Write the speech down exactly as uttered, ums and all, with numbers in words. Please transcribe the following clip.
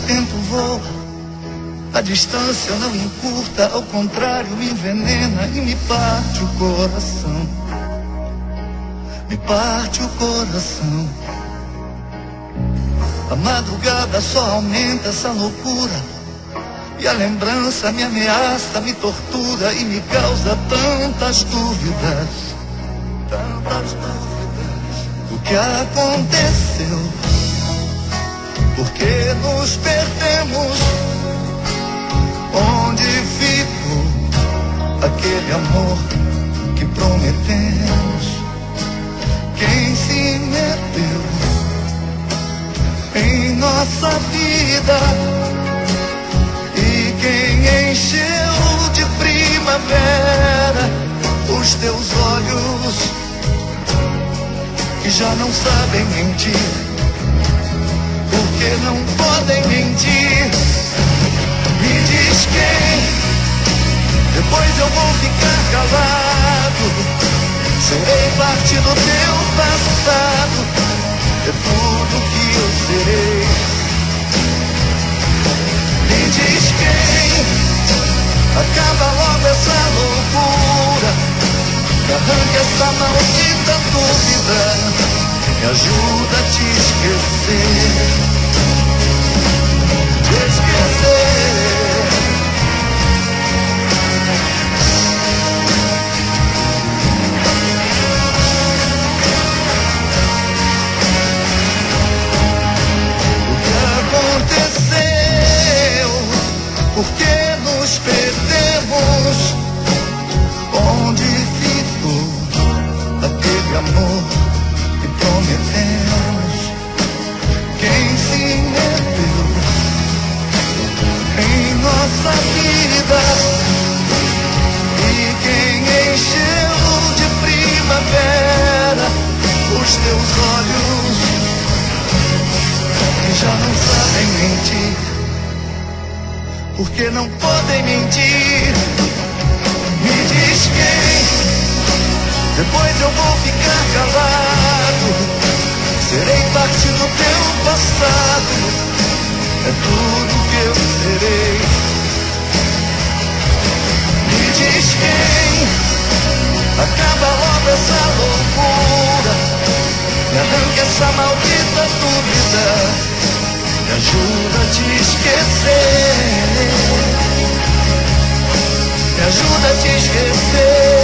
tempo voa, a distância não encurta, ao contrário me envenena e me parte o coração. Me parte o coração. A madrugada só aumenta essa loucura, e a lembrança me ameaça, me tortura e me causa tantas dúvidas. Tantas dúvidas. O que aconteceu? Por que nos perdemos? Onde ficou aquele amor que prometemos? Quem se meteu em nossa vida? E quem encheu de primavera os teus olhos que já não sabem mentir? Porque não podem mentir. Me diz quem, depois eu vou ficar calado. Serei parte do teu passado, é tudo que eu serei. Me diz quem, acaba logo essa loucura, que arranca essa maldita dúvida, me ajuda a te esquecer. Te esquecer. Aconteceu, porque nos perdemos? Onde ficou aquele amor que prometemos? Quem se meteu em nossa vida? E quem encheu de primavera os teus olhos que já não sabem mentir? Porque não podem mentir. Me diz quem, depois eu vou ficar calado. Serei parte do teu passado, é tudo que eu serei. Me diz quem, acaba logo essa loucura, me arranca essa maldita dúvida, me ajuda a te esquecer. Me ajuda a te esquecer.